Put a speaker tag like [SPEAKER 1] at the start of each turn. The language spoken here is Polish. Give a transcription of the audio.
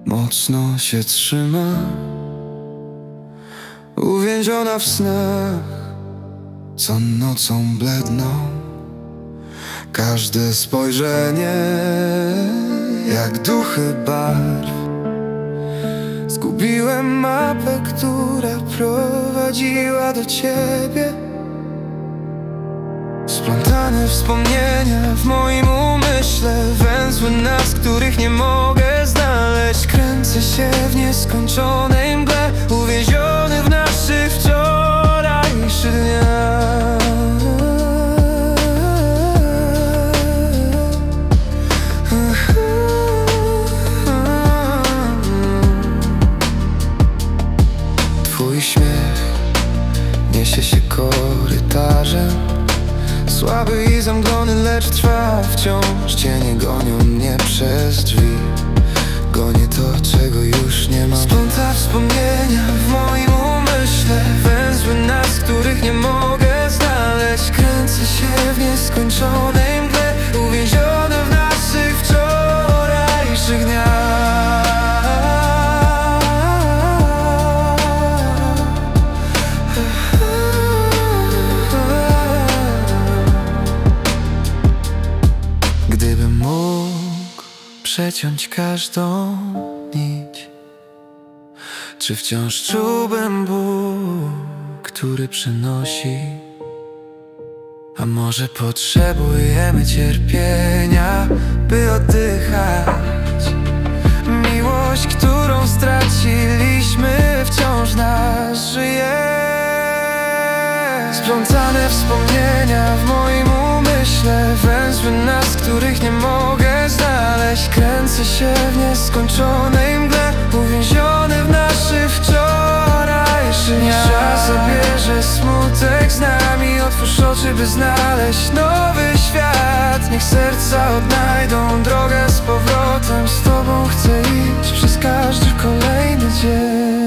[SPEAKER 1] Mocno się trzyma, uwięziona w snach, co nocą bledną. Każde spojrzenie jak duchy barw. Zgubiłem mapę, która prowadziła do ciebie. Splątane wspomnienia w moim umyśle, węzły nas, których nie mogę znaleźć. Kręcę się w nieskończonej mgle, uwięziony w naszych wczorajszych dniach. Twój śmiech niesie się korytarzem, słaby i zamglony, lecz trwa wciąż. Cienie gonią mnie przez drzwi, gonię to, czego już nie mam. Spląta wspomnienia w moim umyśle, węzły nas, których nie mogę znaleźć. Kręcę się w nieskończonej mgle, uwięziony w naszych wczorajszych dniach. Gdybym mógł przeciąć każdą nić, czy wciąż czułbym ból, który przynosi? A może potrzebujemy cierpienia, by oddychać? Miłość, którą straciliśmy, wciąż nas żyje. Splątane wspomnienia w moim umyśle, węzły nas, których nie mogę znaleźć. Kręcę się w nieskończonej mgle, uwięziony w naszych wczorajszych dniach. Czas zabierze smutek z nami, otwórz oczy, by znaleźć nowy świat. Niech serca odnajdą drogę z powrotem, z tobą chcę iść przez każdy kolejny dzień.